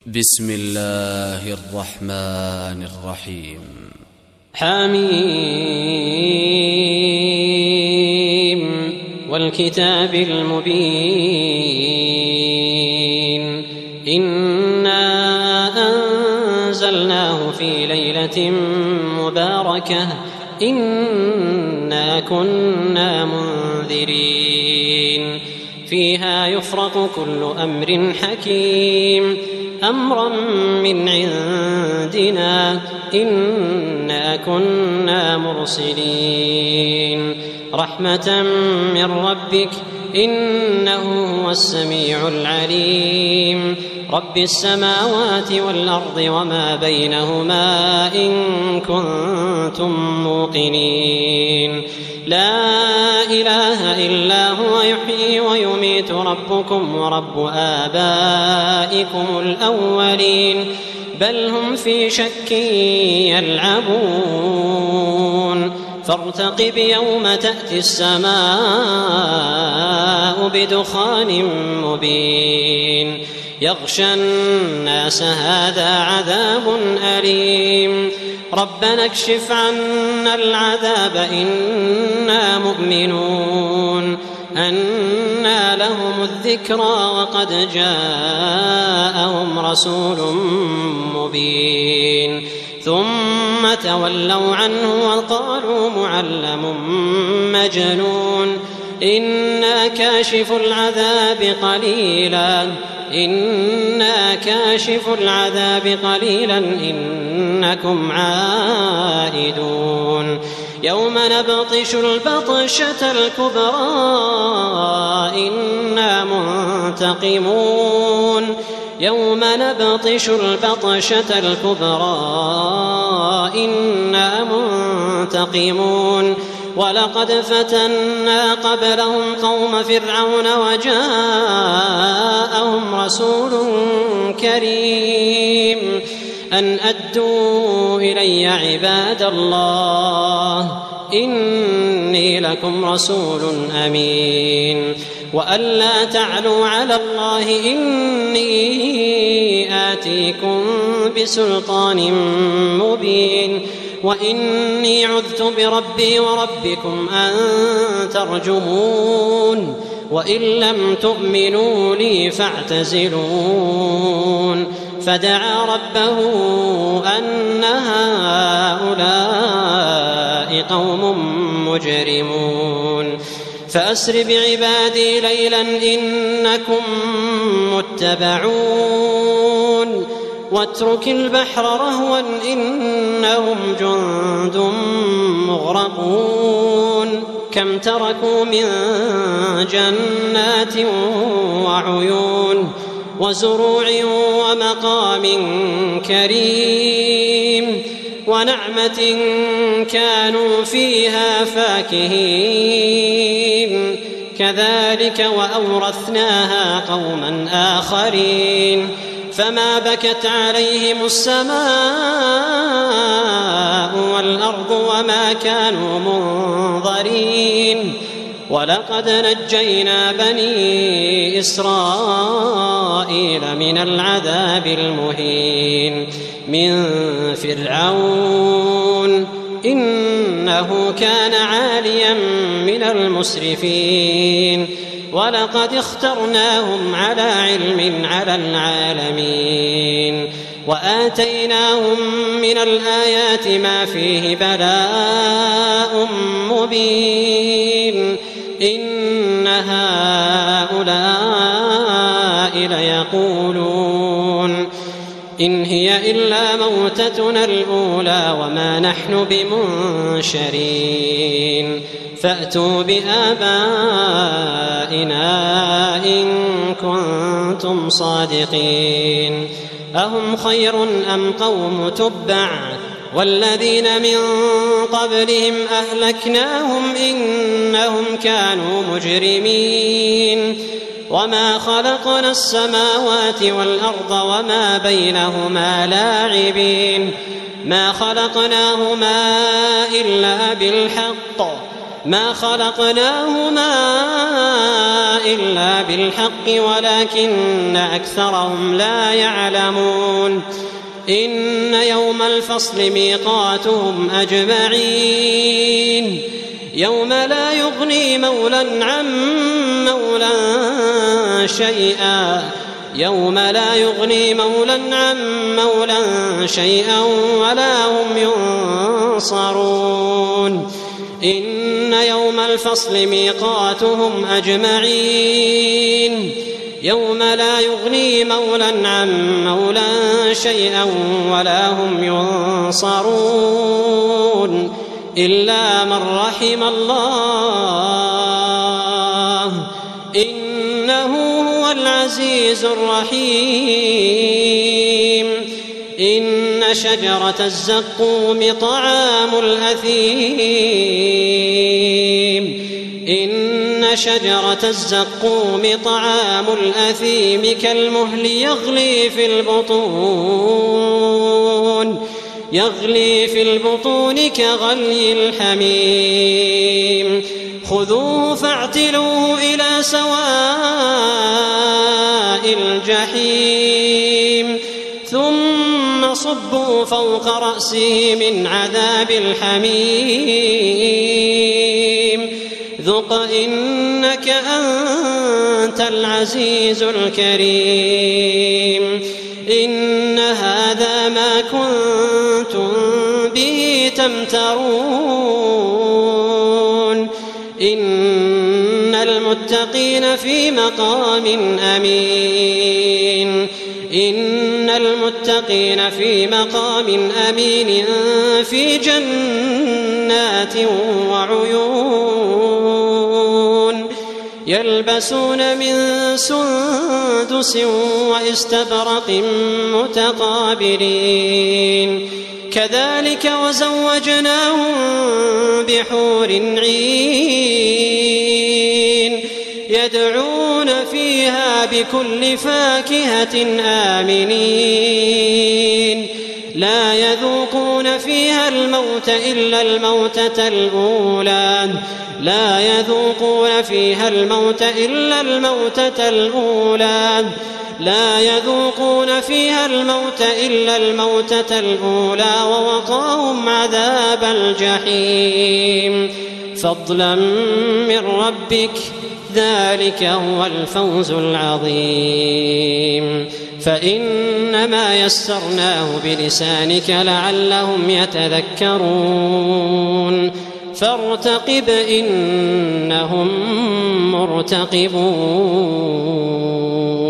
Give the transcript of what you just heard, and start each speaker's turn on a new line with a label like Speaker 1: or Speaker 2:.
Speaker 1: بسم الله الرحمن الرحيم.
Speaker 2: حميم والكتاب المبين إنا أنزلناه في ليلة مباركة إنا كنا منذرين فيها يفرق كل أمر حكيم أمرا من عندنا إنا كنا مرسلين رحمة من ربك إنه هو السميع العليم رب السماوات والأرض وما بينهما إن كنتم موقنين لا إله إلا هو يحيي ويميت ربكم ورب آبائكم الأولين بل هم في شك يلعبون فارتقب يوم تأتي السماء بدخان مبين يغشى الناس هذا عذاب أليم ربنا اكشف عنا العذاب إنا مؤمنون أنى لهم الذكرى وقد جاءهم رسول مبين ثم تولوا عنه وقالوا معلم مجنون إنا كاشف العذاب قليلا إنكم عائدون يوم نبطش البطشة الكبرى إنا منتقمون ولقد فتنا قبلهم قوم فرعون وجاءهم رسول كريم أن أدوا إلي عباد الله إني لكم رسول أمين وأن لا تعلوا على الله إني آتيكم بسلطان مبين وإني عذت بربي وربكم أن ترجمون وإن لم تؤمنوا لي فاعتزلون فدعا ربه أن هؤلاء قوم مجرمون فأسر بعبادي ليلا إنكم متبعون واترك البحر رهوا إنهم جند مغرقون كم تركوا من جنات وعيون وزروع ومقام كريم ونعمة كانوا فيها فاكهين كذلك وأورثناها قوما آخرين فما بكت عليهم السماء والأرض وما كانوا منظرين ولقد نجينا بني إسرائيل من العذاب المهين من فرعون إنه كان عاليا من المسرفين ولقد اخترناهم على علم على العالمين وآتيناهم من الآيات ما فيه بلاء مبين إن هؤلاء ليقولون إن هي إلا موتتنا الأولى وما نحن بمنشرين فأتوا بآبائنا إن كنتم صادقين أهم خير أم قوم تبع والذين من قبلهم أهلكناهم إنهم كانوا مجرمين وما خلقنا السماوات والأرض وما بينهما لاعبين ما خلقناهما إلا بالحق ما خلقناهما إلا بالحق ولكن أكثرهم لا يعلمون إن يوم الفصل ميقاتهم أجمعين يوم لا يغني مولى عن مولى شيئا يوم لا يغني مولى عن مولى شيئا ولا هم ينصرون إن يوم الفصل ميقاتهم أجمعين يوم لا يغني مولى عن مولى شيئا ولا هم ينصرون إلا من رحم الله إنه هو العزيز الرحيم إن شجرة الزقوم طعام الأثيم إن شجرة الزقوم طعام الأثيم كالمهل يغلي في البطون كغلي الحميم خذوه فاعتلوه إلى سواء الجحيم ثم صبوا فوق رأسه من عذاب الحميم ذق إنك أنت العزيز الكريم إن هذا ما كنتم به تمترون إن المتقين في مقام أمين إن المتقين في مقام أمين في جنات وعيون يلبسون من سندس واستبرق متقابلين كذلك وزوجناهم بحور عين يدعون فيها بكل فاكهة آمنين لا يذوقون فيها الموت إلا الموتة الأولى لا يذوقون فيها الموت إلا الموتة الأولى لا يذوقون فيها الموت إلا الموتة الأولى ووقاهم عذاب الجحيم فضلا من ربك ذلك هو الفوز العظيم فإنما يسرناه بلسانك لعلهم يتذكرون فارتقب إنهم مرتقبون